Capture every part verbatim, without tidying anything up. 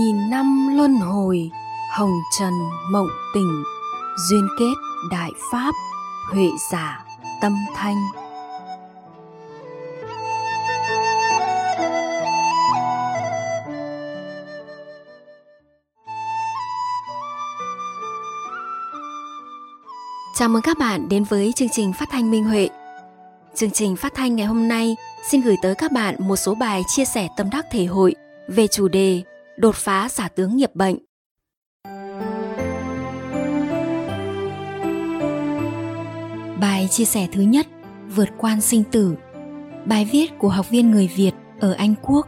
Nghìn năm luân hồi, hồng trần mộng tình, duyên kết đại pháp, huệ giả tâm thanh. Chào mừng các bạn đến với chương trình phát thanh Minh Huệ. Chương trình phát thanh ngày hôm nay xin gửi tới các bạn một số bài chia sẻ tâm đắc thể hội về chủ đề đột phá giả tướng nghiệp bệnh. Bài chia sẻ thứ nhất, vượt quan sinh tử. Bài viết của học viên người Việt ở Anh Quốc.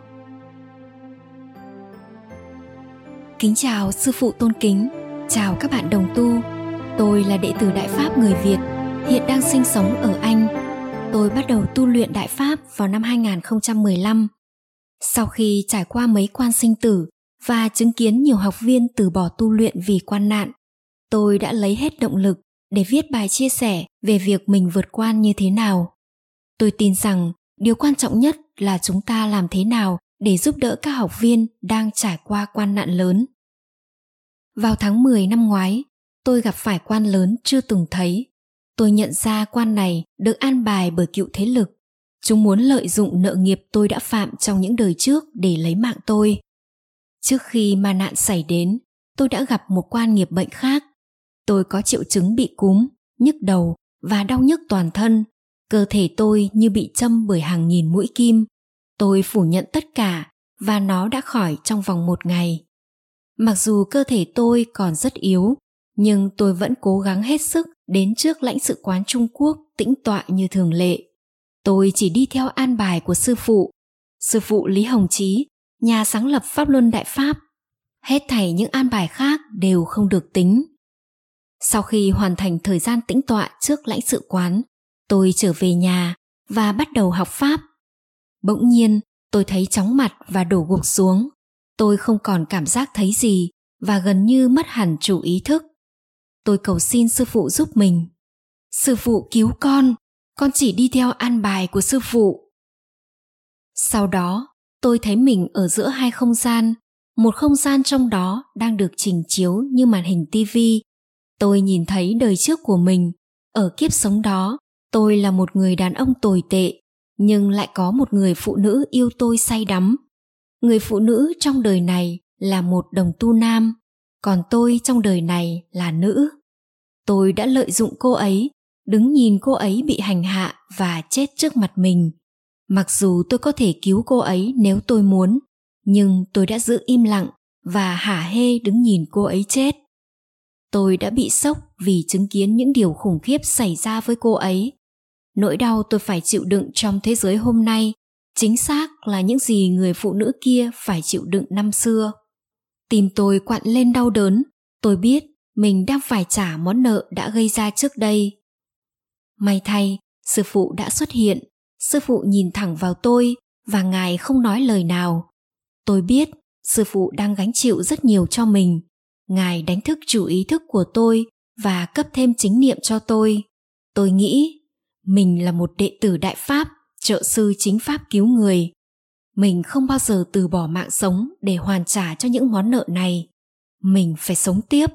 Kính chào sư phụ tôn kính, chào các bạn đồng tu. Tôi là đệ tử Đại Pháp người Việt, hiện đang sinh sống ở Anh. Tôi bắt đầu tu luyện Đại Pháp vào năm hai không một lăm. Sau khi trải qua mấy quan sinh tử và chứng kiến nhiều học viên từ bỏ tu luyện vì quan nạn, tôi đã lấy hết động lực để viết bài chia sẻ về việc mình vượt quan như thế nào. Tôi tin rằng điều quan trọng nhất là chúng ta làm thế nào để giúp đỡ các học viên đang trải qua quan nạn lớn. Vào tháng mười năm ngoái, tôi gặp phải quan lớn chưa từng thấy. Tôi nhận ra quan này được an bài bởi cựu thế lực. Chúng muốn lợi dụng nợ nghiệp tôi đã phạm trong những đời trước để lấy mạng tôi. Trước khi ma nạn xảy đến, tôi đã gặp một quan nghiệp bệnh khác. Tôi có triệu chứng bị cúm, nhức đầu và đau nhức toàn thân. Cơ thể tôi như bị châm bởi hàng nghìn mũi kim. Tôi phủ nhận tất cả và nó đã khỏi trong vòng một ngày. Mặc dù cơ thể tôi còn rất yếu, nhưng tôi vẫn cố gắng hết sức đến trước lãnh sự quán Trung Quốc tĩnh tọa như thường lệ. Tôi chỉ đi theo an bài của sư phụ, sư phụ Lý Hồng Chí, nhà sáng lập Pháp Luân Đại Pháp. Hết thảy những an bài khác đều không được tính. Sau khi hoàn thành thời gian tĩnh tọa trước lãnh sự quán, tôi trở về nhà và bắt đầu học Pháp. Bỗng nhiên, tôi thấy chóng mặt và đổ gục xuống. Tôi không còn cảm giác thấy gì và gần như mất hẳn chủ ý thức. Tôi cầu xin sư phụ giúp mình. Sư phụ cứu con, con chỉ đi theo an bài của sư phụ. Sau đó, tôi thấy mình ở giữa hai không gian. Một không gian trong đó đang được trình chiếu như màn hình tivi. Tôi nhìn thấy đời trước của mình. Ở kiếp sống đó, tôi là một người đàn ông tồi tệ, nhưng lại có một người phụ nữ yêu tôi say đắm. Người phụ nữ trong đời này là một đồng tu nam, còn tôi trong đời này là nữ. Tôi đã lợi dụng cô ấy, đứng nhìn cô ấy bị hành hạ và chết trước mặt mình. Mặc dù tôi có thể cứu cô ấy nếu tôi muốn, nhưng tôi đã giữ im lặng và hả hê đứng nhìn cô ấy chết. Tôi đã bị sốc vì chứng kiến những điều khủng khiếp xảy ra với cô ấy. Nỗi đau tôi phải chịu đựng trong thế giới hôm nay chính xác là những gì người phụ nữ kia phải chịu đựng năm xưa. Tim tôi quặn lên đau đớn. Tôi biết mình đang phải trả món nợ đã gây ra trước đây. May thay, sư phụ đã xuất hiện. Sư phụ nhìn thẳng vào tôi và ngài không nói lời nào. Tôi biết sư phụ đang gánh chịu rất nhiều cho mình. Ngài đánh thức chủ ý thức của tôi và cấp thêm chính niệm cho tôi. Tôi nghĩ mình là một đệ tử Đại Pháp, trợ sư chính pháp cứu người. Mình không bao giờ từ bỏ mạng sống để hoàn trả cho những món nợ này. Mình phải sống tiếp.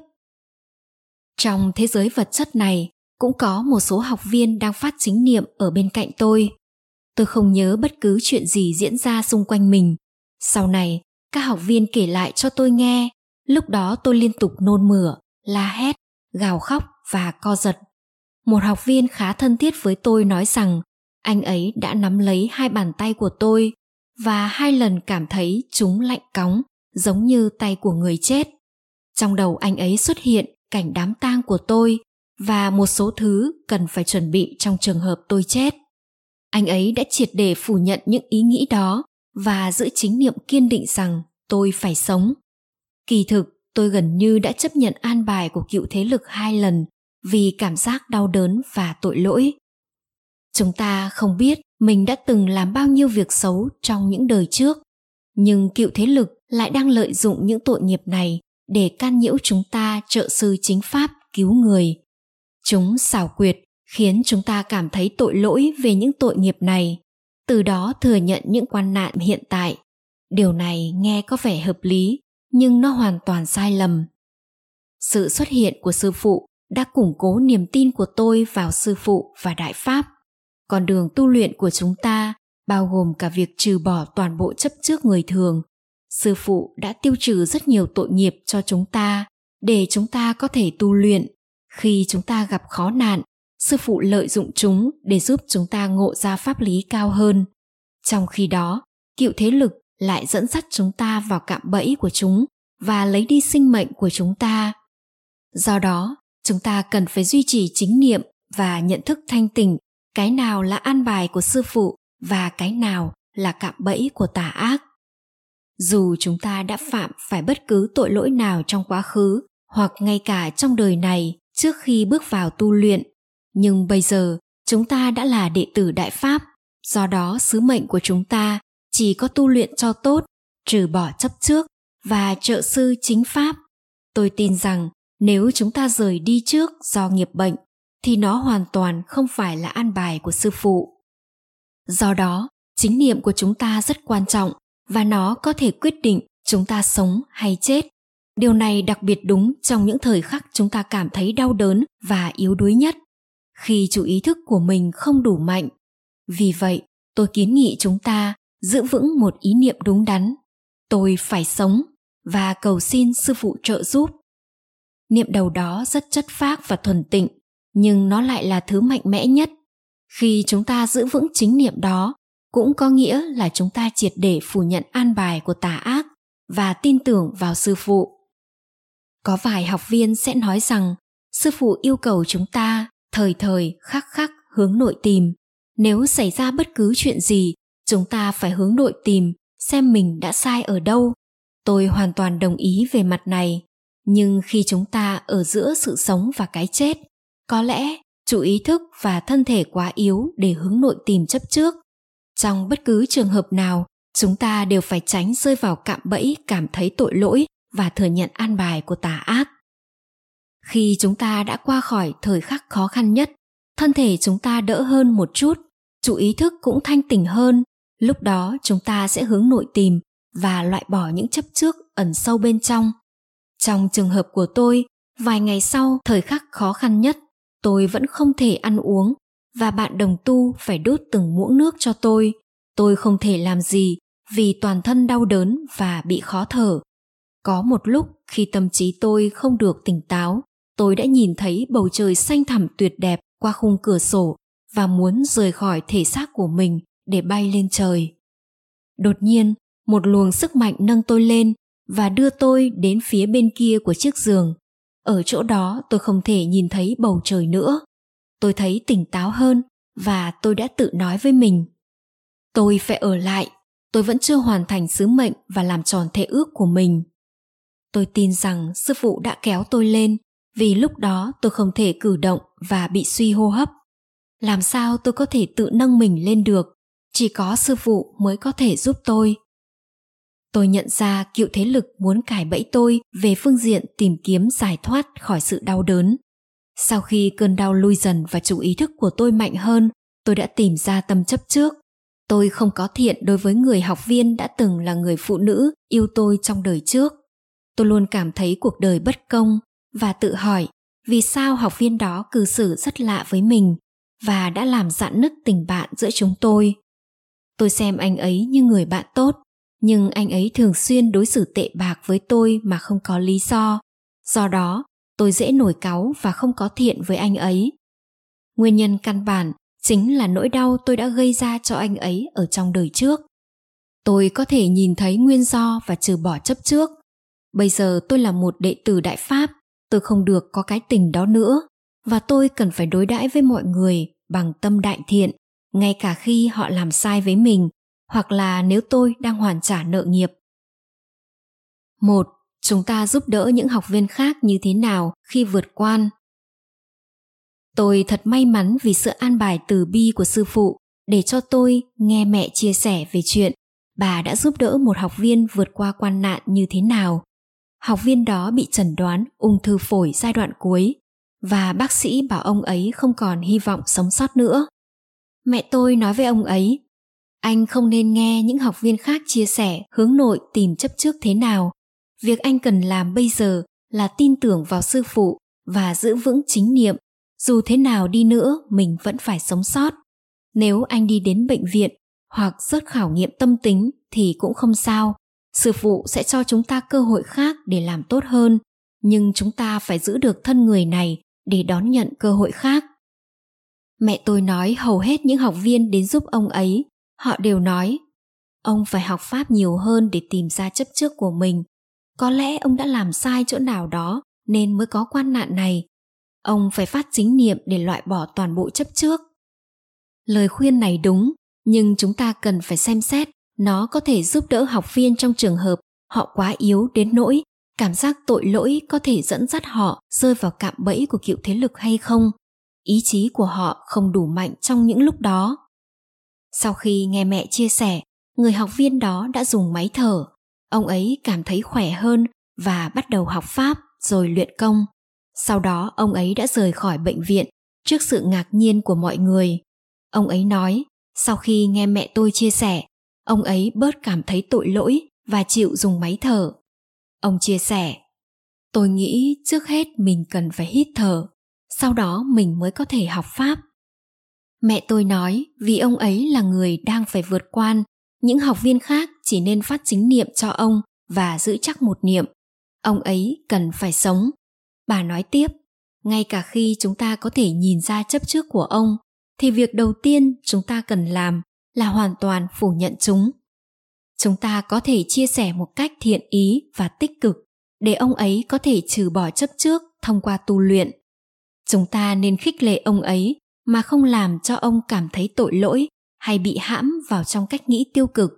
Trong thế giới vật chất này, cũng có một số học viên đang phát chính niệm ở bên cạnh tôi. Tôi không nhớ bất cứ chuyện gì diễn ra xung quanh mình. Sau này, các học viên kể lại cho tôi nghe. Lúc đó tôi liên tục nôn mửa, la hét, gào khóc và co giật. Một học viên khá thân thiết với tôi nói rằng anh ấy đã nắm lấy hai bàn tay của tôi và hai lần cảm thấy chúng lạnh cóng, giống như tay của người chết. Trong đầu anh ấy xuất hiện cảnh đám tang của tôi và một số thứ cần phải chuẩn bị trong trường hợp tôi chết. Anh ấy đã triệt để phủ nhận những ý nghĩ đó và giữ chính niệm kiên định rằng tôi phải sống. Kỳ thực, tôi gần như đã chấp nhận an bài của cựu thế lực hai lần vì cảm giác đau đớn và tội lỗi. Chúng ta không biết mình đã từng làm bao nhiêu việc xấu trong những đời trước, nhưng cựu thế lực lại đang lợi dụng những tội nghiệp này để can nhiễu chúng ta trợ sư chính pháp cứu người. Chúng xảo quyệt khiến chúng ta cảm thấy tội lỗi về những tội nghiệp này, từ đó thừa nhận những quan nạn hiện tại. Điều này nghe có vẻ hợp lý, nhưng nó hoàn toàn sai lầm. Sự xuất hiện của sư phụ đã củng cố niềm tin của tôi vào sư phụ và Đại Pháp. Con đường tu luyện của chúng ta bao gồm cả việc trừ bỏ toàn bộ chấp trước người thường. Sư phụ đã tiêu trừ rất nhiều tội nghiệp cho chúng ta để chúng ta có thể tu luyện. Khi chúng ta gặp khó nạn, sư phụ lợi dụng chúng để giúp chúng ta ngộ ra pháp lý cao hơn. Trong khi đó, cựu thế lực lại dẫn dắt chúng ta vào cạm bẫy của chúng và lấy đi sinh mệnh của chúng ta. Do đó, chúng ta cần phải duy trì chính niệm và nhận thức thanh tỉnh cái nào là an bài của sư phụ và cái nào là cạm bẫy của tà ác. Dù chúng ta đã phạm phải bất cứ tội lỗi nào trong quá khứ hoặc ngay cả trong đời này trước khi bước vào tu luyện, nhưng bây giờ chúng ta đã là đệ tử Đại Pháp, do đó sứ mệnh của chúng ta chỉ có tu luyện cho tốt, trừ bỏ chấp trước và trợ sư chính Pháp. Tôi tin rằng nếu chúng ta rời đi trước do nghiệp bệnh, thì nó hoàn toàn không phải là an bài của sư phụ. Do đó, chính niệm của chúng ta rất quan trọng và nó có thể quyết định chúng ta sống hay chết. Điều này đặc biệt đúng trong những thời khắc chúng ta cảm thấy đau đớn và yếu đuối nhất, khi chủ ý thức của mình không đủ mạnh. Vì vậy, tôi kiến nghị chúng ta giữ vững một ý niệm đúng đắn. Tôi phải sống và cầu xin sư phụ trợ giúp. Niệm đầu đó rất chất phác và thuần tịnh, nhưng nó lại là thứ mạnh mẽ nhất. Khi chúng ta giữ vững chính niệm đó, cũng có nghĩa là chúng ta triệt để phủ nhận an bài của tà ác và tin tưởng vào sư phụ. Có vài học viên sẽ nói rằng sư phụ yêu cầu chúng ta thời thời khắc khắc hướng nội tìm. Nếu xảy ra bất cứ chuyện gì, chúng ta phải hướng nội tìm xem mình đã sai ở đâu. Tôi hoàn toàn đồng ý về mặt này. Nhưng khi chúng ta ở giữa sự sống và cái chết, có lẽ chủ ý thức và thân thể quá yếu để hướng nội tìm chấp trước. Trong bất cứ trường hợp nào, chúng ta đều phải tránh rơi vào cạm bẫy cảm thấy tội lỗi và thừa nhận an bài của tà ác. Khi chúng ta đã qua khỏi thời khắc khó khăn nhất, thân thể chúng ta đỡ hơn một chút, chủ ý thức cũng thanh tỉnh hơn. Lúc đó chúng ta sẽ hướng nội tìm và loại bỏ những chấp trước ẩn sâu bên trong. Trong trường hợp của tôi, vài ngày sau thời khắc khó khăn nhất, tôi vẫn không thể ăn uống và bạn đồng tu phải đốt từng muỗng nước cho tôi. Tôi không thể làm gì vì toàn thân đau đớn và bị khó thở. Có một lúc khi tâm trí tôi không được tỉnh táo, tôi đã nhìn thấy bầu trời xanh thẳm tuyệt đẹp qua khung cửa sổ và muốn rời khỏi thể xác của mình để bay lên trời. Đột nhiên, một luồng sức mạnh nâng tôi lên và đưa tôi đến phía bên kia của chiếc giường. Ở chỗ đó tôi không thể nhìn thấy bầu trời nữa. Tôi thấy tỉnh táo hơn và tôi đã tự nói với mình: tôi phải ở lại, tôi vẫn chưa hoàn thành sứ mệnh và làm tròn thệ ước của mình. Tôi tin rằng sư phụ đã kéo tôi lên, vì lúc đó tôi không thể cử động và bị suy hô hấp. Làm sao tôi có thể tự nâng mình lên được? Chỉ có sư phụ mới có thể giúp tôi. Tôi nhận ra cựu thế lực muốn cài bẫy tôi về phương diện tìm kiếm giải thoát khỏi sự đau đớn. Sau khi cơn đau lui dần và chủ ý thức của tôi mạnh hơn, tôi đã tìm ra tâm chấp trước. Tôi không có thiện đối với người học viên đã từng là người phụ nữ yêu tôi trong đời trước. Tôi luôn cảm thấy cuộc đời bất công và tự hỏi vì sao học viên đó cư xử rất lạ với mình và đã làm rạn nứt tình bạn giữa chúng tôi. Tôi xem anh ấy như người bạn tốt, nhưng anh ấy thường xuyên đối xử tệ bạc với tôi mà không có lý do. Do đó, tôi dễ nổi cáu và không có thiện với anh ấy. Nguyên nhân căn bản chính là nỗi đau tôi đã gây ra cho anh ấy ở trong đời trước. Tôi có thể nhìn thấy nguyên do và trừ bỏ chấp trước. Bây giờ tôi là một đệ tử Đại Pháp, tôi không được có cái tình đó nữa, và tôi cần phải đối đãi với mọi người bằng tâm đại thiện, ngay cả khi họ làm sai với mình, hoặc là nếu tôi đang hoàn trả nợ nghiệp. Một. Chúng ta giúp đỡ những học viên khác như thế nào khi vượt quan? Tôi thật may mắn vì sự an bài từ bi của sư phụ để cho tôi nghe mẹ chia sẻ về chuyện bà đã giúp đỡ một học viên vượt qua quan nạn như thế nào. Học viên đó bị chẩn đoán ung thư phổi giai đoạn cuối và bác sĩ bảo ông ấy không còn hy vọng sống sót nữa. Mẹ tôi nói với ông ấy: anh không nên nghe những học viên khác chia sẻ hướng nội tìm chấp trước thế nào, Việc anh cần làm bây giờ là tin tưởng vào sư phụ và giữ vững chính niệm. Dù thế nào đi nữa, mình vẫn phải sống sót. Nếu anh đi đến bệnh viện hoặc rớt khảo nghiệm tâm tính thì cũng không sao. Sư phụ sẽ cho chúng ta cơ hội khác để làm tốt hơn, nhưng chúng ta phải giữ được thân người này để đón nhận cơ hội khác. Mẹ tôi nói hầu hết những học viên đến giúp ông ấy, họ đều nói, ông phải học pháp nhiều hơn để tìm ra chấp trước của mình. Có lẽ ông đã làm sai chỗ nào đó nên mới có quan nạn này. Ông phải phát chính niệm để loại bỏ toàn bộ chấp trước. Lời khuyên này đúng, nhưng chúng ta cần phải xem xét nó có thể giúp đỡ học viên trong trường hợp họ quá yếu đến nỗi cảm giác tội lỗi có thể dẫn dắt họ rơi vào cạm bẫy của cựu thế lực hay không. Ý chí của họ không đủ mạnh trong những lúc đó. Sau khi nghe mẹ chia sẻ, người học viên đó đã dùng máy thở. Ông ấy cảm thấy khỏe hơn và bắt đầu học pháp rồi luyện công. Sau đó ông ấy đã rời khỏi bệnh viện trước sự ngạc nhiên của mọi người. Ông ấy nói, sau khi nghe mẹ tôi chia sẻ, ông ấy bớt cảm thấy tội lỗi và chịu dùng máy thở. Ông chia sẻ, tôi nghĩ trước hết mình cần phải hít thở, sau đó mình mới có thể học pháp. Mẹ tôi nói vì ông ấy là người đang phải vượt qua, những học viên khác chỉ nên phát chính niệm cho ông và giữ chắc một niệm. Ông ấy cần phải sống. Bà nói tiếp, ngay cả khi chúng ta có thể nhìn ra chấp trước của ông, thì việc đầu tiên chúng ta cần làm là hoàn toàn phủ nhận chúng. Chúng ta có thể chia sẻ một cách thiện ý và tích cực để ông ấy có thể trừ bỏ chấp trước thông qua tu luyện. Chúng ta nên khích lệ ông ấy mà không làm cho ông cảm thấy tội lỗi hay bị hãm vào trong cách nghĩ tiêu cực.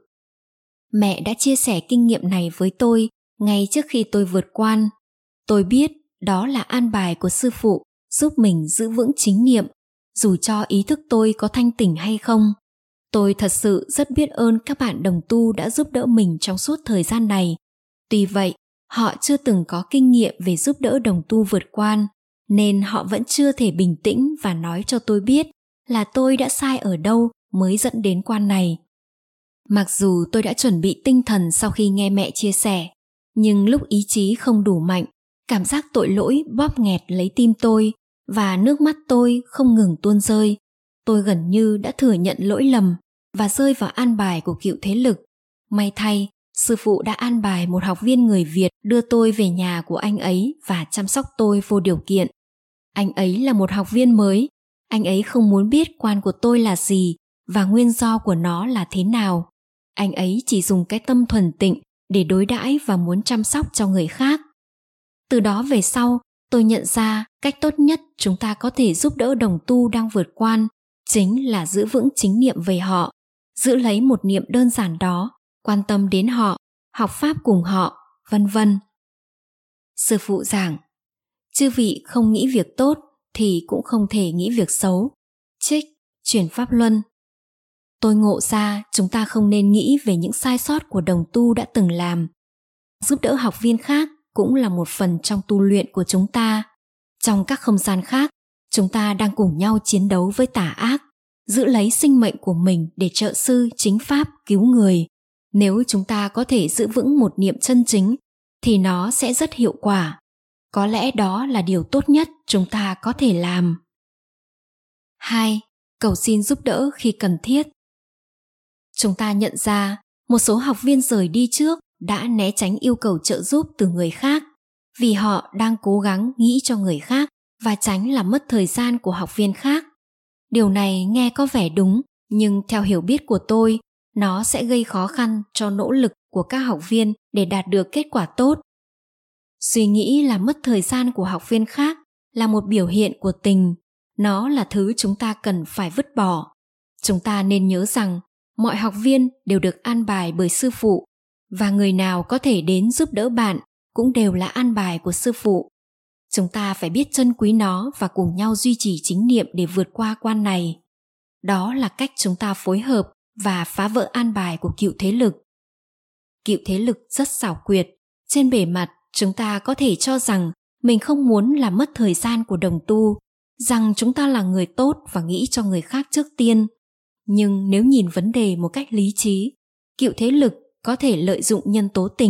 Mẹ đã chia sẻ kinh nghiệm này với tôi ngay trước khi tôi vượt qua. Tôi biết đó là an bài của sư phụ giúp mình giữ vững chính niệm, dù cho ý thức tôi có thanh tỉnh hay không. Tôi thật sự rất biết ơn các bạn đồng tu đã giúp đỡ mình trong suốt thời gian này. Tuy vậy, họ chưa từng có kinh nghiệm về giúp đỡ đồng tu vượt qua, nên họ vẫn chưa thể bình tĩnh và nói cho tôi biết là tôi đã sai ở đâu mới dẫn đến quan này. Mặc dù tôi đã chuẩn bị tinh thần sau khi nghe mẹ chia sẻ, nhưng lúc ý chí không đủ mạnh, cảm giác tội lỗi bóp nghẹt lấy tim tôi và nước mắt tôi không ngừng tuôn rơi. Tôi gần như đã thừa nhận lỗi lầm và rơi vào an bài của cựu thế lực. May thay, sư phụ đã an bài một học viên người Việt đưa tôi về nhà của anh ấy và chăm sóc tôi vô điều kiện. Anh ấy là một học viên mới, anh ấy không muốn biết quan của tôi là gì và nguyên do của nó là thế nào. Anh ấy chỉ dùng cái tâm thuần tịnh để đối đãi và muốn chăm sóc cho người khác. Từ đó về sau, tôi nhận ra cách tốt nhất chúng ta có thể giúp đỡ đồng tu đang vượt qua chính là giữ vững chính niệm về họ, giữ lấy một niệm đơn giản đó, quan tâm đến họ, học pháp cùng họ, vân vân. Sư phụ giảng, chư vị không nghĩ việc tốt thì cũng không thể nghĩ việc xấu. Trích, chuyển pháp luân. Tôi ngộ ra chúng ta không nên nghĩ về những sai sót của đồng tu đã từng làm. Giúp đỡ học viên khác cũng là một phần trong tu luyện của chúng ta. Trong các không gian khác, chúng ta đang cùng nhau chiến đấu với tà ác, giữ lấy sinh mệnh của mình để trợ sư chính pháp cứu người. Nếu chúng ta có thể giữ vững một niệm chân chính, thì nó sẽ rất hiệu quả. Có lẽ đó là điều tốt nhất chúng ta có thể làm. hai. Cầu xin giúp đỡ khi cần thiết. Chúng ta nhận ra một số học viên rời đi trước đã né tránh yêu cầu trợ giúp từ người khác vì họ đang cố gắng nghĩ cho người khác và tránh làm mất thời gian của học viên khác. Điều này nghe có vẻ đúng, nhưng theo hiểu biết của tôi, nó sẽ gây khó khăn cho nỗ lực của các học viên để đạt được kết quả tốt. Suy nghĩ làm mất thời gian của học viên khác là một biểu hiện của tình. Nó là thứ chúng ta cần phải vứt bỏ. Chúng ta nên nhớ rằng mọi học viên đều được an bài bởi sư phụ, và người nào có thể đến giúp đỡ bạn cũng đều là an bài của sư phụ. Chúng ta phải biết trân quý nó và cùng nhau duy trì chính niệm để vượt qua quan này. Đó là cách chúng ta phối hợp và phá vỡ an bài của cựu thế lực. Cựu thế lực rất xảo quyệt. Trên bề mặt, chúng ta có thể cho rằng mình không muốn làm mất thời gian của đồng tu, rằng chúng ta là người tốt và nghĩ cho người khác trước tiên. Nhưng nếu nhìn vấn đề một cách lý trí, cựu thế lực có thể lợi dụng nhân tố tình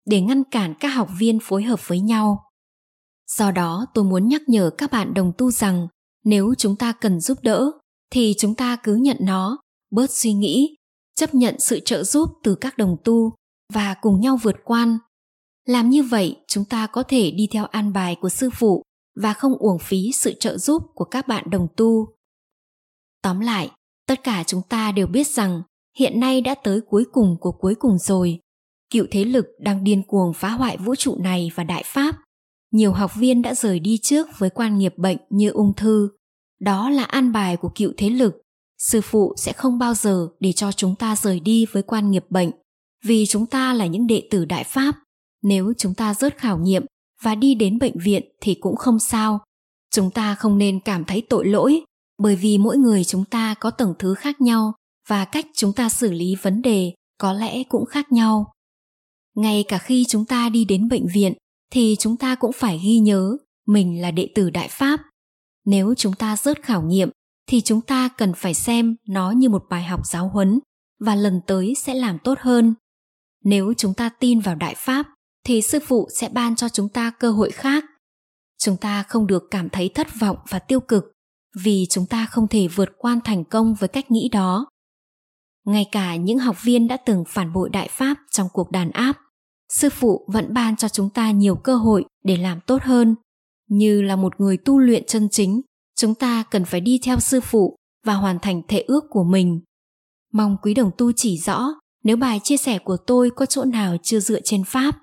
để ngăn cản các học viên phối hợp với nhau. Do đó, tôi muốn nhắc nhở các bạn đồng tu rằng nếu chúng ta cần giúp đỡ thì chúng ta cứ nhận nó, bớt suy nghĩ, chấp nhận sự trợ giúp từ các đồng tu và cùng nhau vượt qua. Làm như vậy, chúng ta có thể đi theo an bài của sư phụ và không uổng phí sự trợ giúp của các bạn đồng tu. Tóm lại, tất cả chúng ta đều biết rằng hiện nay đã tới cuối cùng của cuối cùng rồi. Cựu thế lực đang điên cuồng phá hoại vũ trụ này và đại pháp. Nhiều học viên đã rời đi trước với quan nghiệp bệnh như ung thư. Đó là an bài của cựu thế lực. Sư phụ sẽ không bao giờ để cho chúng ta rời đi với quan nghiệp bệnh, vì chúng ta là những đệ tử đại pháp. Nếu chúng ta rớt khảo nghiệm và đi đến bệnh viện thì cũng không sao. Chúng ta không nên cảm thấy tội lỗi, bởi vì mỗi người chúng ta có tầng thứ khác nhau và cách chúng ta xử lý vấn đề có lẽ cũng khác nhau. Ngay cả khi chúng ta đi đến bệnh viện thì chúng ta cũng phải ghi nhớ mình là đệ tử đại pháp. Nếu chúng ta rớt khảo nghiệm thì chúng ta cần phải xem nó như một bài học giáo huấn và lần tới sẽ làm tốt hơn. Nếu chúng ta tin vào đại pháp thì sư phụ sẽ ban cho chúng ta cơ hội khác. Chúng ta không được cảm thấy thất vọng và tiêu cực vì chúng ta không thể vượt qua thành công với cách nghĩ đó. Ngay cả những học viên đã từng phản bội đại pháp trong cuộc đàn áp, sư phụ vẫn ban cho chúng ta nhiều cơ hội để làm tốt hơn. Như là một người tu luyện chân chính, chúng ta cần phải đi theo sư phụ và hoàn thành thệ ước của mình. Mong quý đồng tu chỉ rõ nếu bài chia sẻ của tôi có chỗ nào chưa dựa trên pháp.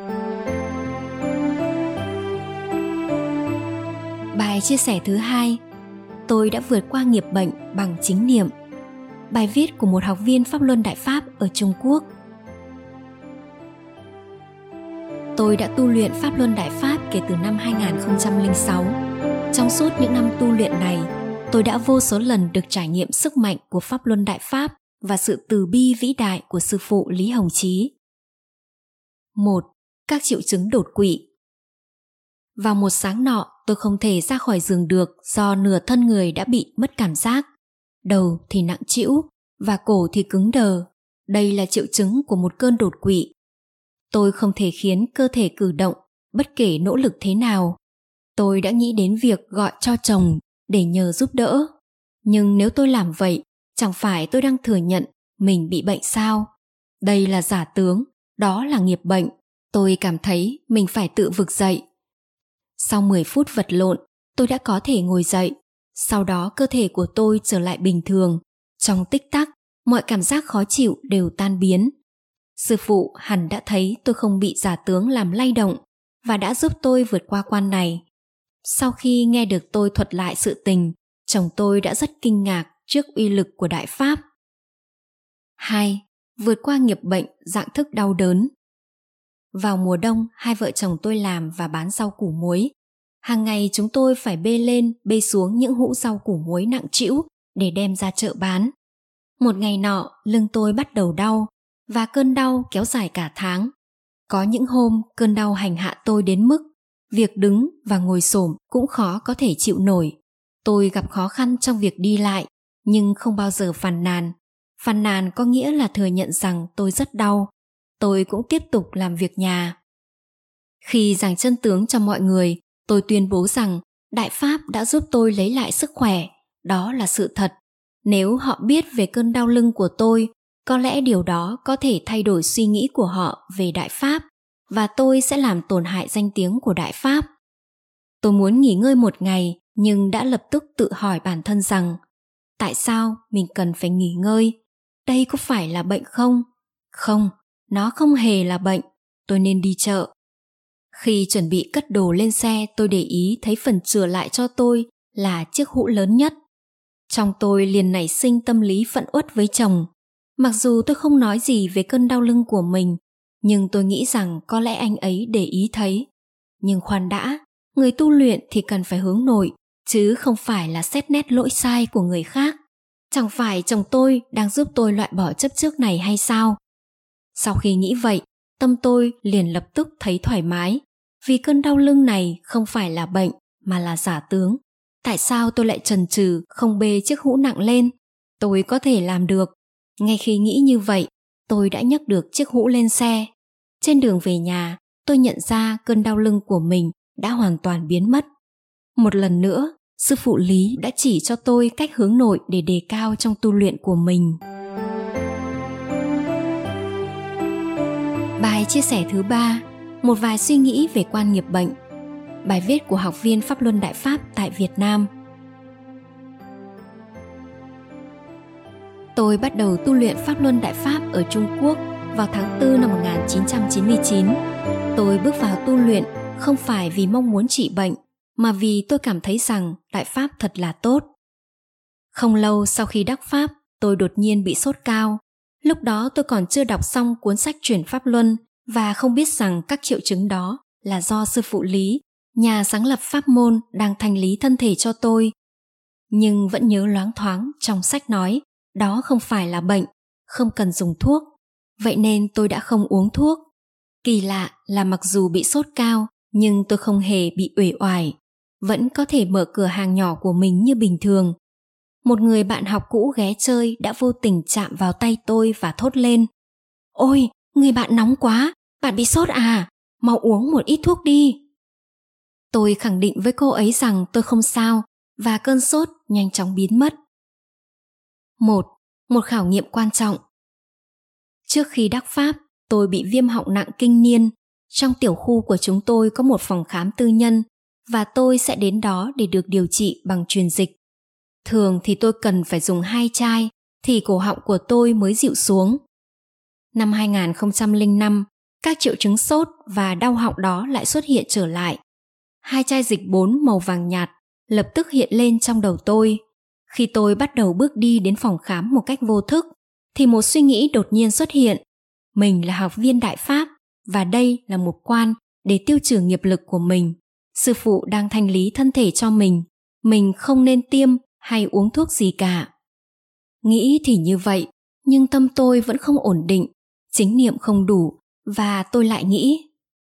Bài chia sẻ thứ hai, tôi đã vượt qua nghiệp bệnh bằng chính niệm. Bài viết của một học viên Pháp Luân Đại Pháp ở Trung Quốc. Tôi đã tu luyện Pháp Luân Đại Pháp kể từ năm hai không không sáu. Trong suốt những năm tu luyện này, tôi đã vô số lần được trải nghiệm sức mạnh của Pháp Luân Đại Pháp và sự từ bi vĩ đại của sư phụ Lý Hồng Chí. một. Các triệu chứng đột quỵ. Vào một sáng nọ, tôi không thể ra khỏi giường được do nửa thân người đã bị mất cảm giác. Đầu thì nặng trĩu và cổ thì cứng đờ. Đây là triệu chứng của một cơn đột quỵ. Tôi không thể khiến cơ thể cử động bất kể nỗ lực thế nào. Tôi đã nghĩ đến việc gọi cho chồng để nhờ giúp đỡ. Nhưng nếu tôi làm vậy, chẳng phải tôi đang thừa nhận mình bị bệnh sao? Đây là giả tướng, đó là nghiệp bệnh. Tôi cảm thấy mình phải tự vực dậy. Sau mười phút vật lộn, tôi đã có thể ngồi dậy. Sau đó cơ thể của tôi trở lại bình thường. Trong tích tắc, mọi cảm giác khó chịu đều tan biến. Sư phụ hẳn đã thấy tôi không bị giả tướng làm lay động và đã giúp tôi vượt qua quan này. Sau khi nghe được tôi thuật lại sự tình, chồng tôi đã rất kinh ngạc trước uy lực của đại pháp. hai. Vượt qua nghiệp bệnh dạng thức đau đớn. Vào mùa đông, hai vợ chồng tôi làm và bán rau củ muối. Hàng ngày chúng tôi phải bê lên, bê xuống những hũ rau củ muối nặng trĩu để đem ra chợ bán. Một ngày nọ, lưng tôi bắt đầu đau và cơn đau kéo dài cả tháng. Có những hôm cơn đau hành hạ tôi đến mức việc đứng và ngồi xổm cũng khó có thể chịu nổi. Tôi gặp khó khăn trong việc đi lại, nhưng không bao giờ phàn nàn. Phàn nàn có nghĩa là thừa nhận rằng tôi rất đau. Tôi cũng tiếp tục làm việc nhà. Khi giảng chân tướng cho mọi người, tôi tuyên bố rằng Đại Pháp đã giúp tôi lấy lại sức khỏe. Đó là sự thật. Nếu họ biết về cơn đau lưng của tôi, có lẽ điều đó có thể thay đổi suy nghĩ của họ về Đại Pháp và tôi sẽ làm tổn hại danh tiếng của Đại Pháp. Tôi muốn nghỉ ngơi một ngày nhưng đã lập tức tự hỏi bản thân rằng tại sao mình cần phải nghỉ ngơi? Đây có phải là bệnh không? Không, nó không hề là bệnh. Tôi nên đi chợ. Khi chuẩn bị cất đồ lên xe, tôi để ý thấy phần chừa lại cho tôi là chiếc hũ lớn nhất. Trong tôi liền nảy sinh tâm lý phẫn uất với chồng. Mặc dù tôi không nói gì về cơn đau lưng của mình, nhưng tôi nghĩ rằng có lẽ anh ấy để ý thấy. Nhưng khoan đã, người tu luyện thì cần phải hướng nội, chứ không phải là xét nét lỗi sai của người khác. Chẳng phải chồng tôi đang giúp tôi loại bỏ chấp trước này hay sao? Sau khi nghĩ vậy, tâm tôi liền lập tức thấy thoải mái, vì cơn đau lưng này không phải là bệnh mà là giả tướng. Tại sao tôi lại chần chừ không bê chiếc hũ nặng lên? Tôi có thể làm được. Ngay khi nghĩ như vậy, tôi đã nhấc được chiếc hũ lên xe. Trên đường về nhà, tôi nhận ra cơn đau lưng của mình đã hoàn toàn biến mất. Một lần nữa, sư phụ Lý đã chỉ cho tôi cách hướng nội để đề cao trong tu luyện của mình. Bài chia sẻ thứ ba, một vài suy nghĩ về quan nghiệp bệnh. Bài viết của học viên Pháp Luân Đại Pháp tại Việt Nam. Tôi bắt đầu tu luyện Pháp Luân Đại Pháp ở Trung Quốc vào tháng tư năm một nghìn chín trăm chín mươi chín. Tôi bước vào tu luyện không phải vì mong muốn trị bệnh, mà vì tôi cảm thấy rằng Đại Pháp thật là tốt. Không lâu sau khi đắc Pháp, tôi đột nhiên bị sốt cao. Lúc đó tôi còn chưa đọc xong cuốn sách Chuyển Pháp Luân và không biết rằng các triệu chứng đó là do sư phụ Lý, nhà sáng lập pháp môn, đang thanh lý thân thể cho tôi. Nhưng vẫn nhớ loáng thoáng trong sách nói đó không phải là bệnh, không cần dùng thuốc. Vậy nên tôi đã không uống thuốc. Kỳ lạ là mặc dù bị sốt cao, nhưng tôi không hề bị uể oải, vẫn có thể mở cửa hàng nhỏ của mình như bình thường. Một người bạn học cũ ghé chơi đã vô tình chạm vào tay tôi và thốt lên: "Ôi, người bạn nóng quá, bạn bị sốt à? Mau uống một ít thuốc đi." Tôi khẳng định với cô ấy rằng tôi không sao và cơn sốt nhanh chóng biến mất. Một, một khảo nghiệm quan trọng. Trước khi đắc Pháp, tôi bị viêm họng nặng kinh niên. Trong tiểu khu của chúng tôi có một phòng khám tư nhân và tôi sẽ đến đó để được điều trị bằng truyền dịch. Thường thì tôi cần phải dùng hai chai thì cổ họng của tôi mới dịu xuống. Năm hai nghìn không trăm lẻ năm, các triệu chứng sốt và đau họng đó lại xuất hiện trở lại. Hai chai dịch bốn màu vàng nhạt lập tức hiện lên trong đầu tôi. Khi tôi bắt đầu bước đi đến phòng khám một cách vô thức, thì một suy nghĩ đột nhiên xuất hiện. Mình là học viên Đại Pháp và đây là một quan để tiêu trừ nghiệp lực của mình. Sư phụ đang thanh lý thân thể cho mình. Mình không nên tiêm hay uống thuốc gì cả. Nghĩ thì như vậy, nhưng tâm tôi vẫn không ổn định, chính niệm không đủ và tôi lại nghĩ: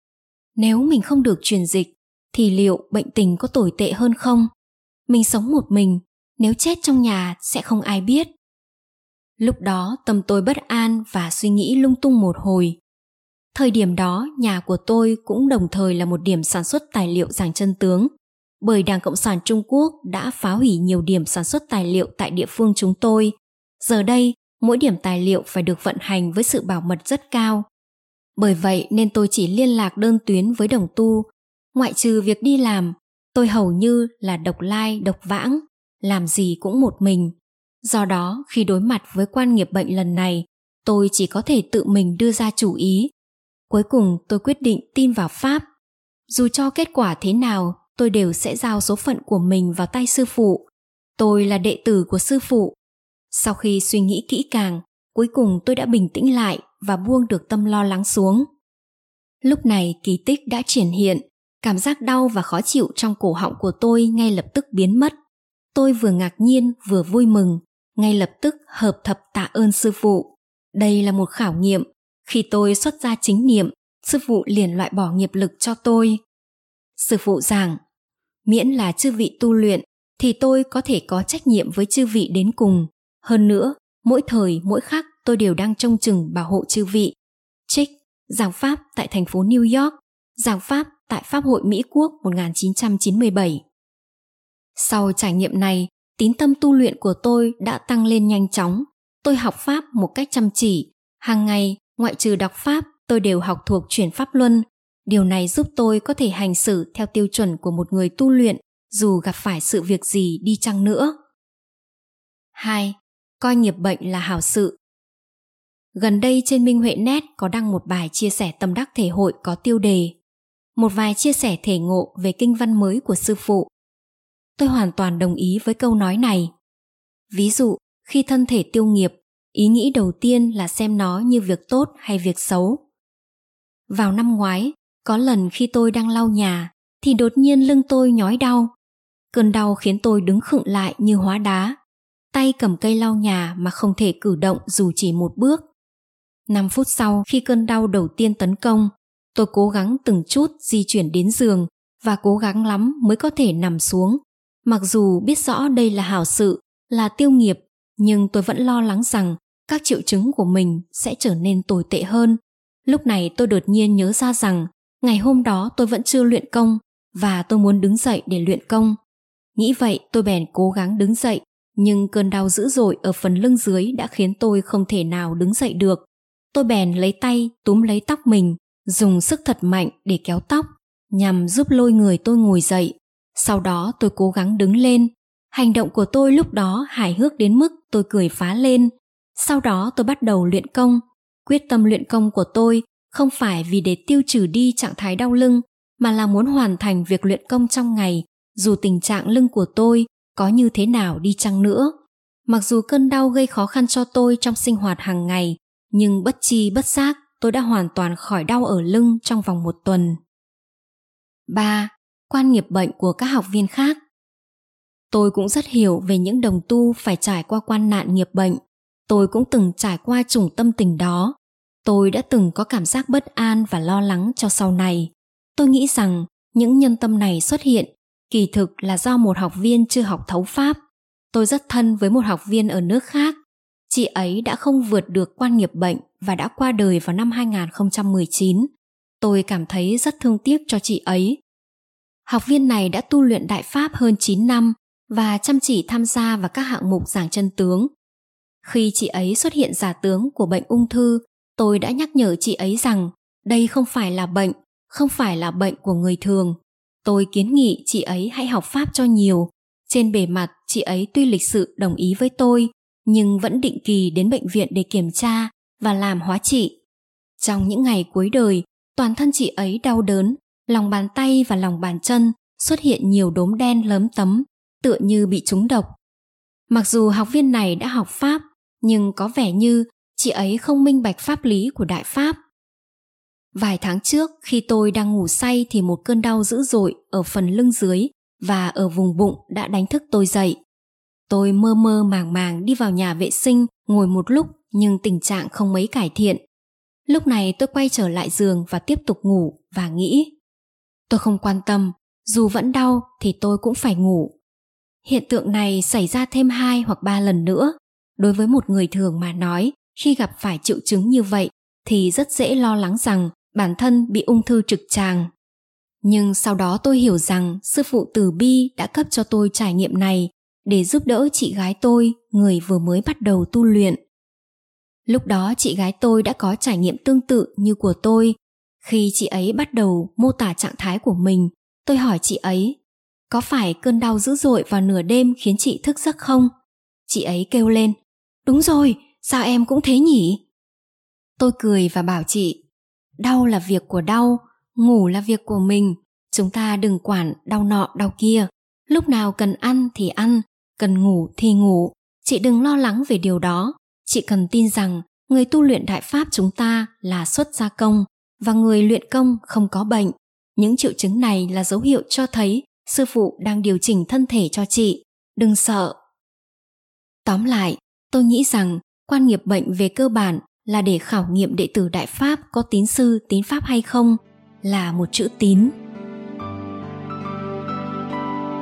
nếu mình không được truyền dịch, thì liệu bệnh tình có tồi tệ hơn không? Mình sống một mình, nếu chết trong nhà sẽ không ai biết. Lúc đó tâm tôi bất an và suy nghĩ lung tung một hồi. Thời điểm đó, nhà của tôi cũng đồng thời là một điểm sản xuất tài liệu giảng chân tướng, bởi Đảng Cộng sản Trung Quốc đã phá hủy nhiều điểm sản xuất tài liệu tại địa phương chúng tôi. Giờ đây, mỗi điểm tài liệu phải được vận hành với sự bảo mật rất cao. Bởi vậy nên tôi chỉ liên lạc đơn tuyến với đồng tu. Ngoại trừ việc đi làm, tôi hầu như là độc lai độc vãng, làm gì cũng một mình. Do đó, khi đối mặt với quan nghiệp bệnh lần này, tôi chỉ có thể tự mình đưa ra chủ ý. Cuối cùng tôi quyết định tin vào Pháp. Dù cho kết quả thế nào, tôi đều sẽ giao số phận của mình vào tay sư phụ. Tôi là đệ tử của sư phụ. Sau khi suy nghĩ kỹ càng, cuối cùng tôi đã bình tĩnh lại và buông được tâm lo lắng xuống. Lúc này kỳ tích đã triển hiện. Cảm giác đau và khó chịu trong cổ họng của tôi ngay lập tức biến mất. Tôi vừa ngạc nhiên vừa vui mừng, ngay lập tức hợp thập tạ ơn sư phụ. Đây là một khảo nghiệm. Khi tôi xuất ra chính niệm, sư phụ liền loại bỏ nghiệp lực cho tôi. Sư phụ giảng: miễn là chư vị tu luyện, thì tôi có thể có trách nhiệm với chư vị đến cùng. Hơn nữa, mỗi thời mỗi khắc tôi đều đang trông chừng bảo hộ chư vị. Trích, giảng pháp tại thành phố New York, giảng pháp tại Pháp hội Mỹ Quốc một nghìn chín trăm chín mươi bảy. Sau trải nghiệm này, tín tâm tu luyện của tôi đã tăng lên nhanh chóng. Tôi học Pháp một cách chăm chỉ. Hàng ngày, ngoại trừ đọc Pháp, tôi đều học thuộc Chuyển Pháp Luân. Điều này giúp tôi có thể hành xử theo tiêu chuẩn của một người tu luyện, dù gặp phải sự việc gì đi chăng nữa. hai. Coi nghiệp bệnh là hảo sự. Gần đây trên Minh Huệ Net có đăng một bài chia sẻ tâm đắc thể hội có tiêu đề: một vài chia sẻ thể ngộ về kinh văn mới của sư phụ. Tôi hoàn toàn đồng ý với câu nói này. Ví dụ, khi thân thể tiêu nghiệp, ý nghĩ đầu tiên là xem nó như việc tốt hay việc xấu. Vào năm ngoái, có lần khi tôi đang lau nhà, thì đột nhiên lưng tôi nhói đau. Cơn đau khiến tôi đứng khựng lại như hóa đá. Tay cầm cây lau nhà mà không thể cử động dù chỉ một bước. Năm phút sau, khi cơn đau đầu tiên tấn công, tôi cố gắng từng chút di chuyển đến giường và cố gắng lắm mới có thể nằm xuống. Mặc dù biết rõ đây là hảo sự, là tiêu nghiệp, nhưng tôi vẫn lo lắng rằng các triệu chứng của mình sẽ trở nên tồi tệ hơn. Lúc này tôi đột nhiên nhớ ra rằng ngày hôm đó tôi vẫn chưa luyện công và tôi muốn đứng dậy để luyện công. Nghĩ vậy tôi bèn cố gắng đứng dậy, nhưng cơn đau dữ dội ở phần lưng dưới đã khiến tôi không thể nào đứng dậy được. Tôi bèn lấy tay túm lấy tóc mình, dùng sức thật mạnh để kéo tóc, nhằm giúp lôi người tôi ngồi dậy. Sau đó tôi cố gắng đứng lên. Hành động của tôi lúc đó hài hước đến mức tôi cười phá lên. Sau đó tôi bắt đầu luyện công. Quyết tâm luyện công của tôi không phải vì để tiêu trừ đi trạng thái đau lưng, mà là muốn hoàn thành việc luyện công trong ngày, dù tình trạng lưng của tôi có như thế nào đi chăng nữa. Mặc dù cơn đau gây khó khăn cho tôi trong sinh hoạt hàng ngày, nhưng bất chi bất giác tôi đã hoàn toàn khỏi đau ở lưng trong vòng một tuần. ba. Quan nghiệp bệnh của các học viên khác. Tôi cũng rất hiểu về những đồng tu phải trải qua quan nạn nghiệp bệnh. Tôi cũng từng trải qua chủng tâm tình đó. Tôi đã từng có cảm giác bất an và lo lắng cho sau này. Tôi nghĩ rằng những nhân tâm này xuất hiện kỳ thực là do một học viên chưa học thấu pháp. Tôi rất thân với một học viên ở nước khác. Chị ấy đã không vượt được quan nghiệp bệnh và đã qua đời vào năm hai không một chín. Tôi cảm thấy rất thương tiếc cho chị ấy. Học viên này đã tu luyện Đại Pháp hơn chín năm và chăm chỉ tham gia vào các hạng mục giảng chân tướng. Khi chị ấy xuất hiện giả tướng của bệnh ung thư, tôi đã nhắc nhở chị ấy rằng đây không phải là bệnh, không phải là bệnh của người thường. Tôi kiến nghị chị ấy hãy học Pháp cho nhiều. Trên bề mặt, chị ấy tuy lịch sự đồng ý với tôi, nhưng vẫn định kỳ đến bệnh viện để kiểm tra và làm hóa trị. Trong những ngày cuối đời, toàn thân chị ấy đau đớn, lòng bàn tay và lòng bàn chân xuất hiện nhiều đốm đen lấm tấm, tựa như bị trúng độc. Mặc dù học viên này đã học Pháp, nhưng có vẻ như chị ấy không minh bạch pháp lý của Đại Pháp. Vài tháng trước, khi tôi đang ngủ say thì một cơn đau dữ dội ở phần lưng dưới và ở vùng bụng đã đánh thức tôi dậy. Tôi mơ mơ màng màng đi vào nhà vệ sinh, ngồi một lúc nhưng tình trạng không mấy cải thiện. Lúc này tôi quay trở lại giường và tiếp tục ngủ và nghĩ, tôi không quan tâm, dù vẫn đau thì tôi cũng phải ngủ. Hiện tượng này xảy ra thêm hai hoặc ba lần nữa. Đối với một người thường mà nói, khi gặp phải triệu chứng như vậy thì rất dễ lo lắng rằng bản thân bị ung thư trực tràng. Nhưng sau đó tôi hiểu rằng sư phụ từ bi đã cấp cho tôi trải nghiệm này để giúp đỡ chị gái tôi, người vừa mới bắt đầu tu luyện. Lúc đó chị gái tôi đã có trải nghiệm tương tự như của tôi. Khi chị ấy bắt đầu mô tả trạng thái của mình, tôi hỏi chị ấy, có phải cơn đau dữ dội vào nửa đêm khiến chị thức giấc không? Chị ấy kêu lên, đúng rồi, sao em cũng thế nhỉ? Tôi cười và bảo chị, đau là việc của đau, ngủ là việc của mình. Chúng ta đừng quản đau nọ đau kia. Lúc nào cần ăn thì ăn, cần ngủ thì ngủ. Chị đừng lo lắng về điều đó. Chị cần tin rằng người tu luyện Đại Pháp chúng ta là xuất gia công, và người luyện công không có bệnh. Những triệu chứng này là dấu hiệu cho thấy sư phụ đang điều chỉnh thân thể cho chị. Đừng sợ. Tóm lại, tôi nghĩ rằng quan nghiệp bệnh về cơ bản là để khảo nghiệm đệ tử Đại Pháp có tín sư tín Pháp hay không, là một chữ tín.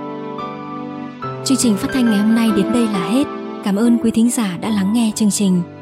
Chương trình phát thanh ngày hôm nay đến đây là hết. Cảm ơn quý thính giả đã lắng nghe chương trình.